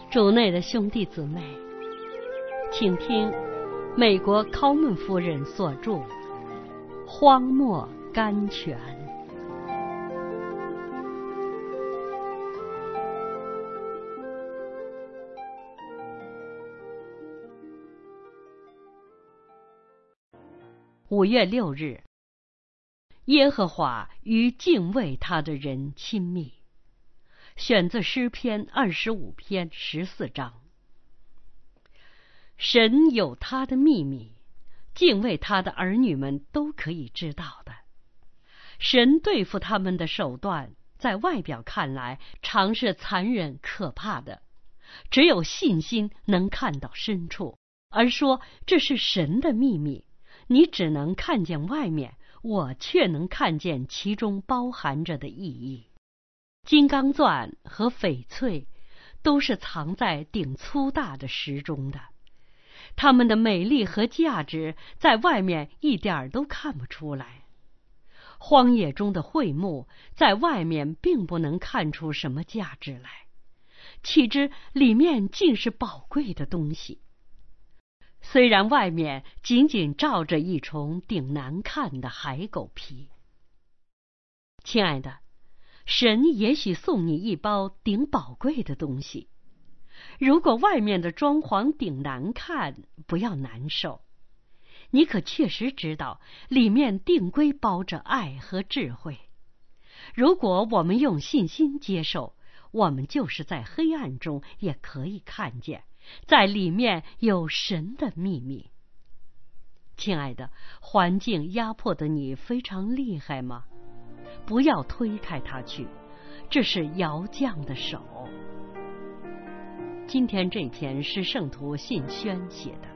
主内的兄弟姊妹，请听美国考门夫人所著《荒漠甘泉》。5月6日，耶和华与敬畏他的人亲密。选自诗篇25篇14章。神有他的秘密，敬畏他的儿女们都可以知道的。神对付他们的手段，在外表看来常是残忍可怕的，只有信心能看到深处。而说这是神的秘密，你只能看见外面，我却能看见其中包含着的意义。金刚钻和翡翠都是藏在顶粗大的石中的，它们的美丽和价值在外面一点都看不出来。荒野中的桧木在外面并不能看出什么价值来，岂知里面竟是宝贵的东西。虽然外面仅仅罩着一重顶难看的海狗皮。亲爱的，神也许送你一包顶宝贵的东西。如果外面的装潢顶难看，不要难受，你可确实知道里面定规包着爱和智慧。如果我们用信心接受，我们就是在黑暗中也可以看见，在里面有神的秘密。亲爱的，环境压迫的你非常厉害吗？不要推开它去，这是窑匠的手。今天这篇是圣徒信轩写的。